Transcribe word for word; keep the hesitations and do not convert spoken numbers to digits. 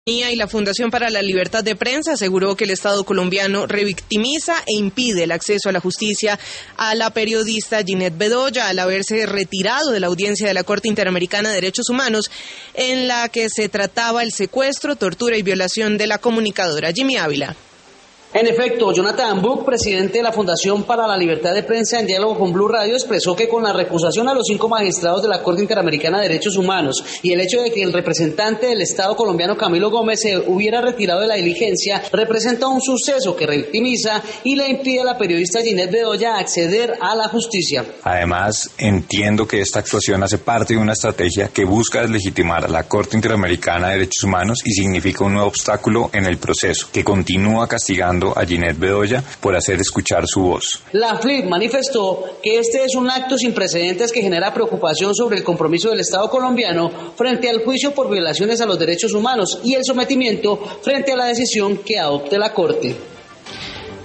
Y la Fundación para la Libertad de Prensa aseguró que el Estado colombiano revictimiza e impide el acceso a la justicia a la periodista Ginette Bedoya al haberse retirado de la audiencia de la Corte Interamericana de Derechos Humanos en la que se trataba el secuestro, tortura y violación de la comunicadora. Jimmy Ávila. En efecto, Jonathan Buck, presidente de la Fundación para la Libertad de Prensa, en diálogo con Blue Radio, expresó que con la recusación a los cinco magistrados de la Corte Interamericana de Derechos Humanos y el hecho de que el representante del Estado colombiano, Camilo Gómez, se hubiera retirado de la diligencia, representa un suceso que revictimiza y le impide a la periodista Ginette Bedoya acceder a la justicia. Además, entiendo que esta actuación hace parte de una estrategia que busca deslegitimar a la Corte Interamericana de Derechos Humanos y significa un nuevo obstáculo en el proceso, que continúa castigando a Ginette Bedoya por hacer escuchar su voz. La F L I B manifestó que este es un acto sin precedentes que genera preocupación sobre el compromiso del Estado colombiano frente al juicio por violaciones a los derechos humanos y el sometimiento frente a la decisión que adopte la Corte.